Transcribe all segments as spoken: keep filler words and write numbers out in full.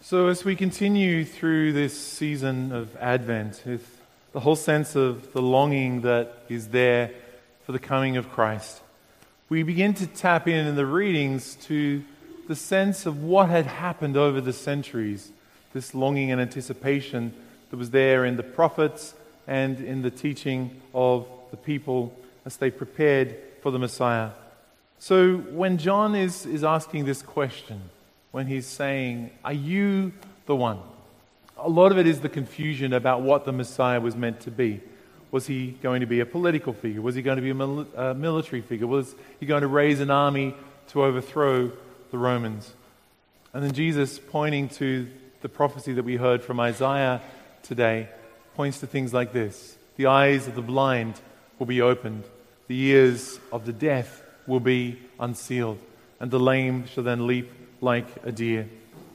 So as we continue through this season of Advent, with the whole sense of the longing that is there for the coming of Christ, we begin to tap in in the readings to the sense of what had happened over the centuries, this longing and anticipation that was there in the prophets and in the teaching of the people as they prepared for the Messiah. So when John is, is asking this question, when he's saying, are you the one? A lot of it is the confusion about what the Messiah was meant to be. Was he going to be a political figure? Was he going to be a mil- uh, military figure? Was he going to raise an army to overthrow the Romans? And then Jesus, pointing to the prophecy that we heard from Isaiah today, points to things like this. The eyes of the blind will be opened. The ears of the deaf will be unsealed. And the lame shall then leap like a deer.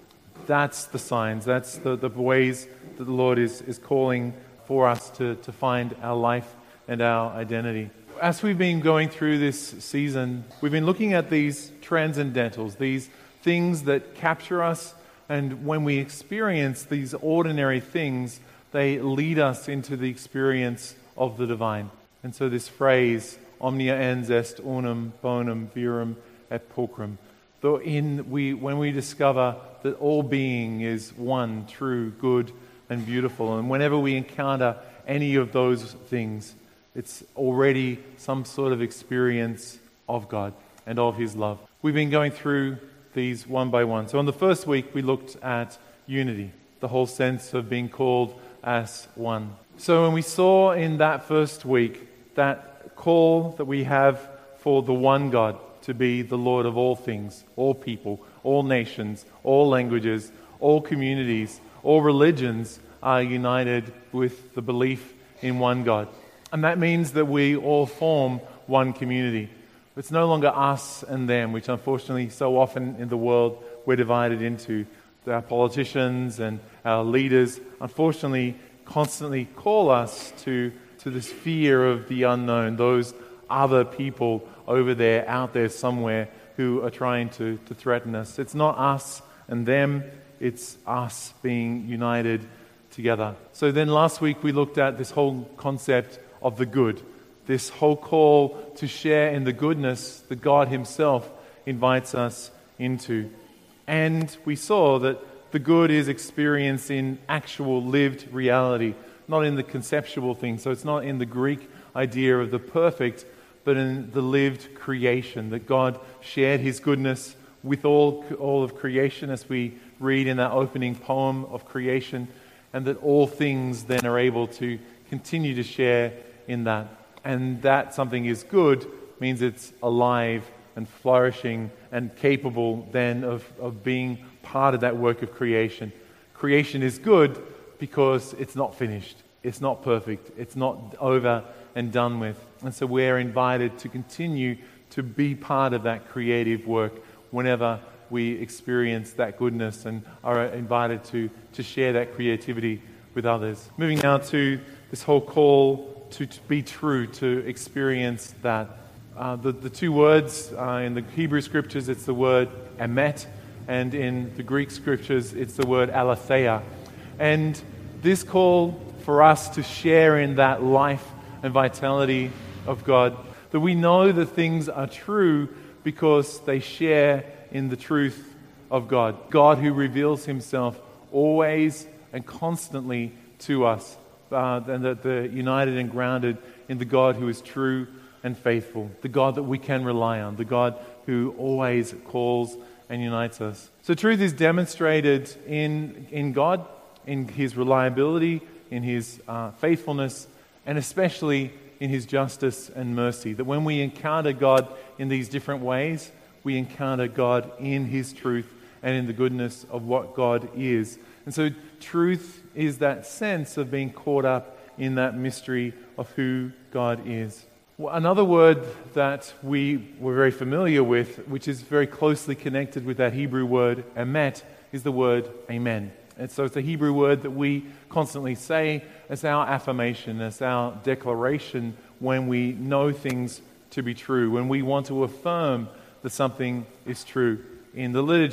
That's the signs. That's the, the ways that the Lord is, is calling for us to, to find our life and our identity. As we've been going through this season, we've been looking at these transcendentals, these things that capture us, and when we experience these ordinary things, they lead us into the experience of the divine. And so this phrase, omnia ens est unum bonum virum et pulchrum, though in we when we discover that all being is one, true, good, and beautiful, and whenever we encounter any of those things, it's already some sort of experience of God and of His love. We've been going through these one by one. So on the first week, we looked at unity, the whole sense of being called as one. So when we saw in that first week that call that we have for the one God to be the Lord of all things, all people, all nations, all languages, all communities, all religions are united with the belief in one God. And that means that we all form one community. It's no longer us and them, which unfortunately so often in the world we're divided into. Our politicians and our leaders unfortunately constantly call us to, to this fear of the unknown, those other people over there, out there somewhere, who are trying to, to threaten us. It's not us and them, it's us being united together. So then last week we looked at this whole concept of the good, this whole call to share in the goodness that God Himself invites us into. And we saw that the good is experienced in actual lived reality, not in the conceptual thing. So it's not in the Greek idea of the perfect, but in the lived creation, that God shared His goodness with all, all of creation, as we read in that opening poem of creation, and that all things then are able to continue to share in that. And that something is good means it's alive and flourishing and capable then of, of being part of that work of creation. Creation is good because it's not finished. It's not perfect. It's not over and done with. And so we're invited to continue to be part of that creative work whenever we experience that goodness and are invited to, to share that creativity with others. Moving now to this whole call to, to be true, to experience that. Uh, the, the two words uh, in the Hebrew scriptures, it's the word emet, and in the Greek scriptures, it's the word aletheia. And this call for us to share in that life and vitality of God, that we know that things are true because they share in the truth of God. God who reveals Himself always and constantly to us, uh, and that they're united and grounded in the God who is true and faithful, the God that we can rely on, the God who always calls and unites us. So truth is demonstrated in, in God, in His reliability, in His uh, faithfulness, and especially in His justice and mercy. That when we encounter God in these different ways, we encounter God in His truth and in the goodness of what God is. And so truth is that sense of being caught up in that mystery of who God is. Well, another word that we were very familiar with, which is very closely connected with that Hebrew word emet, is the word amen. And so it's a Hebrew word that we constantly say as our affirmation, as our declaration when we know things to be true, when we want to affirm that something is true. In the liturgy,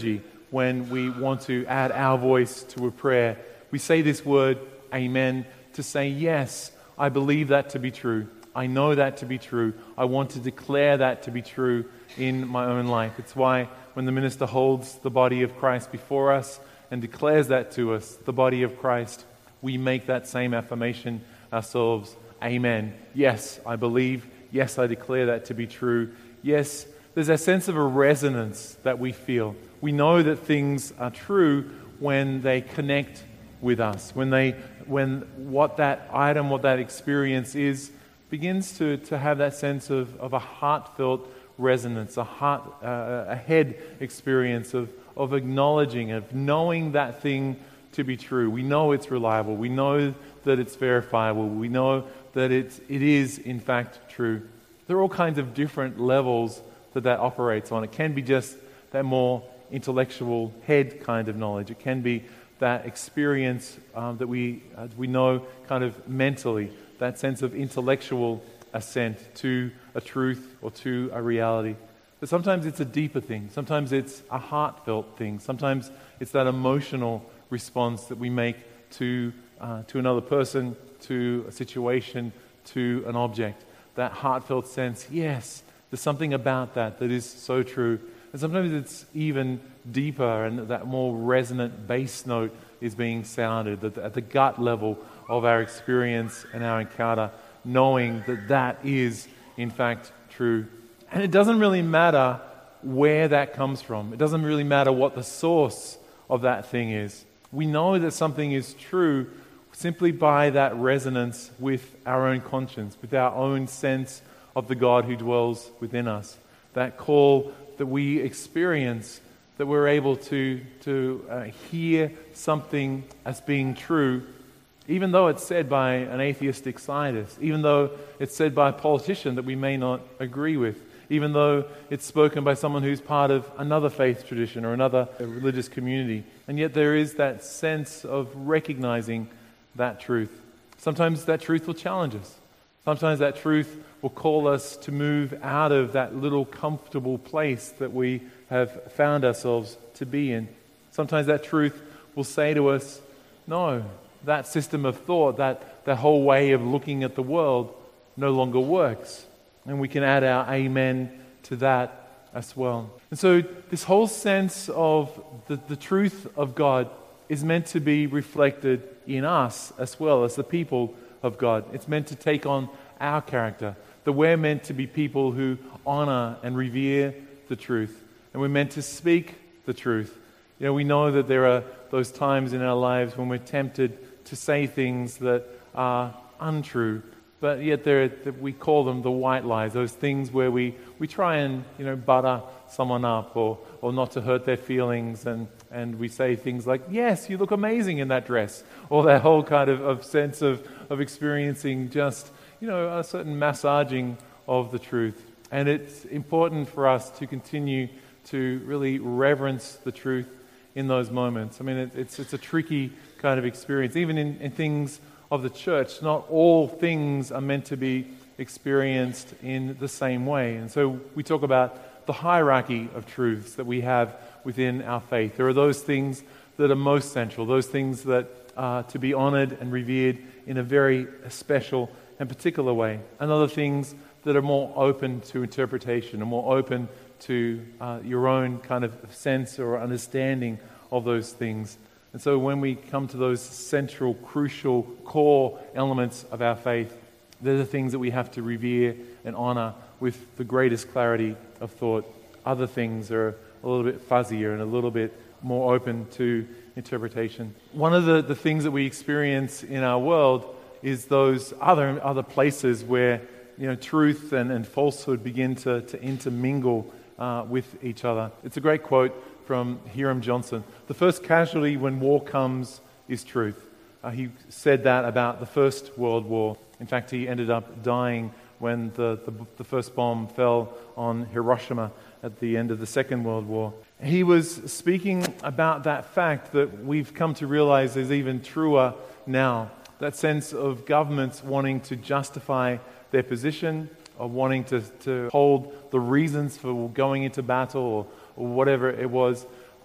when we want to add our voice to a prayer. We say this word, amen, to say, yes, I believe that to be true. I know that to be true. I want to declare that to be true in my own life. It's why when the minister holds the body of Christ before us and declares that to us, the body of Christ, we make that same affirmation ourselves. Amen. Yes, I believe. Yes, I declare that to be true. Yes, there's a sense of a resonance that we feel. We know that things are true when they connect with us, when they, when what that item, what that experience is, begins to, to have that sense of, of a heartfelt resonance, a heart, uh, a head experience of, of acknowledging, of knowing that thing to be true. We know it's reliable. We know that it's verifiable. We know that it's, it is, in fact, true. There are all kinds of different levels that that operates on. It can be just that more intellectual head kind of knowledge. It can be that experience um, that we uh, we know kind of mentally, that sense of intellectual assent to a truth or to a reality. But sometimes it's a deeper thing. Sometimes it's a heartfelt thing. Sometimes it's that emotional response that we make to uh, to another person, to a situation, to an object. That heartfelt sense, yes, there's something about that that is so true. And sometimes it's even deeper, and that more resonant bass note is being sounded at the, at the gut level of our experience and our encounter, knowing that that is, in fact, true. And it doesn't really matter where that comes from. It doesn't really matter what the source of that thing is. We know that something is true simply by that resonance with our own conscience, with our own sense of the God who dwells within us. That call that we experience, that we're able to, to uh, hear something as being true, even though it's said by an atheistic scientist, even though it's said by a politician that we may not agree with, even though it's spoken by someone who's part of another faith tradition or another religious community. And yet there is that sense of recognizing that truth. Sometimes that truth will challenge us. Sometimes that truth will call us to move out of that little comfortable place that we have found ourselves to be in. Sometimes that truth will say to us, no, that system of thought, that, that whole way of looking at the world no longer works. And we can add our amen to that as well. And so this whole sense of the, the truth of God is meant to be reflected in us as well as the people of God. It's meant to take on our character, that we're meant to be people who honor and revere the truth, and we're meant to speak the truth. You know, we know that there are those times in our lives when we're tempted to say things that are untrue, but yet there we call them the white lies, those things where we, we try and, you know, butter someone up or, or not to hurt their feelings, and, and we say things like, yes, you look amazing in that dress, or that whole kind of, of sense of, of experiencing just, you know, a certain massaging of the truth. And it's important for us to continue to really reverence the truth in those moments. I mean, it, it's it's a tricky kind of experience. Even in, in things of the church, not all things are meant to be experienced in the same way. And so we talk about the hierarchy of truths that we have within our faith. There are those things that are most central, those things that are to be honored and revered in a very special and particular way, and other things that are more open to interpretation and more open to uh, your own kind of sense or understanding of those things. And so when we come to those central, crucial, core elements of our faith, they're the things that we have to revere and honor with the greatest clarity of thought. Other things are a little bit fuzzier and a little bit more open to interpretation. One of the, the things that we experience in our world is those other other places where, you know, truth and, and falsehood begin to, to intermingle uh, with each other. It's a great quote from Hiram Johnson. The first casualty when war comes is truth. Uh, he said that about the First World War. In fact, he ended up dying when the, the, the first bomb fell on Hiroshima at the end of the Second World War. He was speaking about that fact that we've come to realize is even truer now. That sense of governments wanting to justify their position, of wanting to, to hold the reasons for going into battle or, or whatever it was,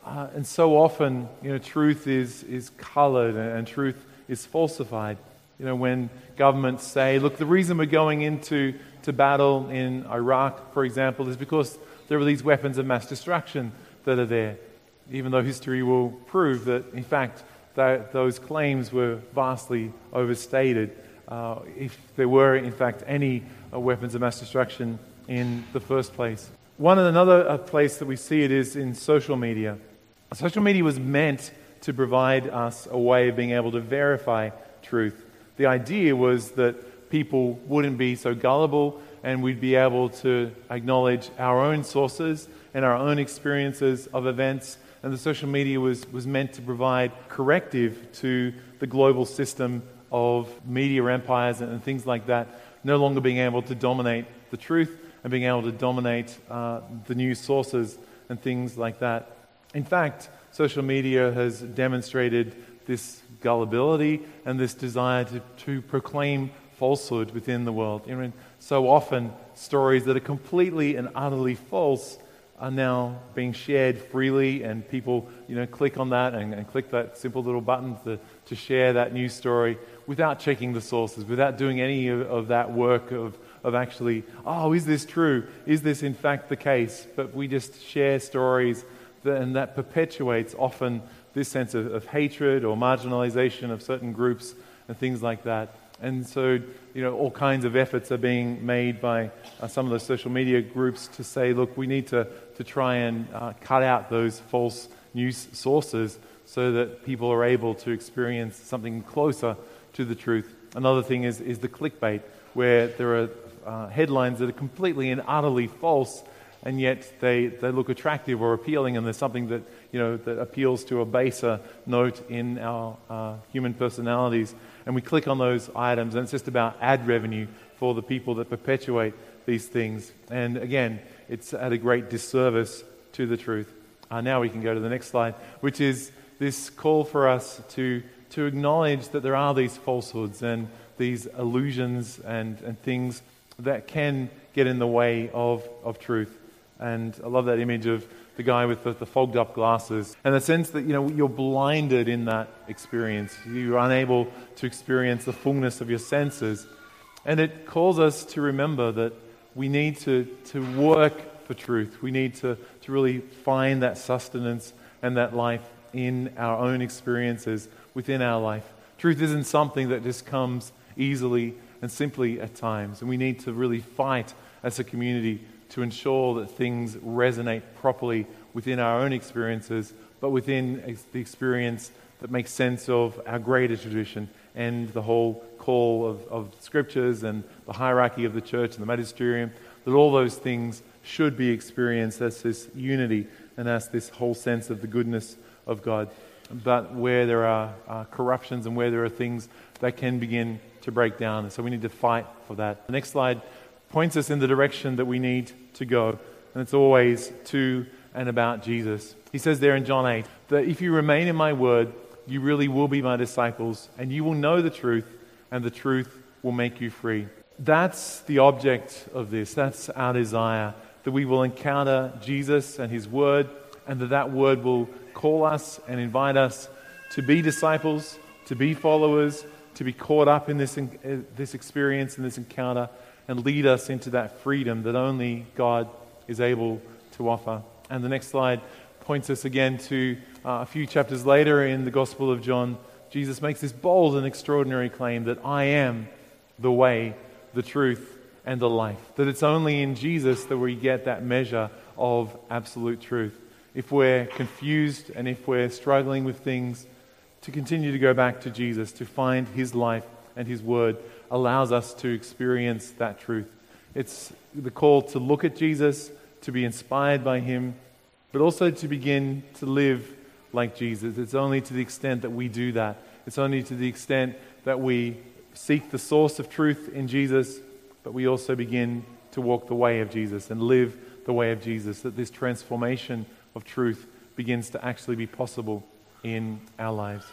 Uh, and so often, you know, truth is, is colored and, and truth is falsified. You know, when governments say, look, the reason we're going into to battle in Iraq, for example, is because there are these weapons of mass destruction that are there. Even though history will prove that, in fact, that those claims were vastly overstated. Uh, if there were, in fact, any uh, weapons of mass destruction in the first place. One and another uh, place that we see it is in social media. Social media was meant to provide us a way of being able to verify truth. The idea was that people wouldn't be so gullible and we'd be able to acknowledge our own sources and our own experiences of events. And the social media was, was meant to provide corrective to the global system of media empires and, and things like that, no longer being able to dominate the truth and being able to dominate uh, the news sources and things like that. In fact, social media has demonstrated this gullibility and this desire to, to proclaim falsehood within the world. You know, so often, stories that are completely and utterly false are now being shared freely, and people, you know, click on that and, and click that simple little button to, to share that news story without checking the sources, without doing any of, of that work of, of actually, oh, is this true? Is this in fact the case? But we just share stories, that, and that perpetuates often this sense of, of hatred or marginalization of certain groups and things like that. And so, you know, all kinds of efforts are being made by uh, some of the social media groups to say, look, we need to, to try and uh, cut out those false news sources so that people are able to experience something closer to the truth. Another thing is, is the clickbait, where there are uh, headlines that are completely and utterly false, and yet they, they look attractive or appealing, and there's something that, you know, that appeals to a baser note in our uh, human personalities. And we click on those items, and it's just about ad revenue for the people that perpetuate these things. And again, it's at a great disservice to the truth. Uh, now we can go to the next slide, which is this call for us to, to acknowledge that there are these falsehoods and these illusions and, and things that can get in the way of, of truth. And I love that image of the guy with the, the fogged up glasses, and the sense that, you know, you're blinded in that experience. You're unable to experience the fullness of your senses. And it calls us to remember that we need to, to work for truth. We need to, to really find that sustenance and that life in our own experiences within our life. Truth isn't something that just comes easily and simply at times. And we need to really fight as a community to ensure that things resonate properly within our own experiences, but within ex- the experience that makes sense of our greater tradition and the whole call of, of scriptures and the hierarchy of the church and the magisterium, that all those things should be experienced as this unity and as this whole sense of the goodness of God. But where there are uh, corruptions and where there are things that can begin to break down, and so we need to fight for that. The next slide points us in the direction that we need to go, and it's always to and about Jesus. He says there in John eight that if you remain in my word, you really will be my disciples, and you will know the truth, and the truth will make you free. That's the object of this. That's our desire, that we will encounter Jesus and his word, and that that word will call us and invite us to be disciples, to be followers, to be caught up in this, in this experience and this encounter, and lead us into that freedom that only God is able to offer. And the next slide points us again to uh, a few chapters later in the Gospel of John. Jesus makes this bold and extraordinary claim that I am the way, the truth, and the life. That it's only in Jesus that we get that measure of absolute truth. If we're confused and if we're struggling with things, to continue to go back to Jesus, to find his life and his word allows us to experience that truth. It's the call to look at Jesus, to be inspired by him, but also to begin to live like Jesus. It's only to the extent that we do that. It's only to the extent that we seek the source of truth in Jesus, but we also begin to walk the way of Jesus and live the way of Jesus, that this transformation of truth begins to actually be possible in our lives.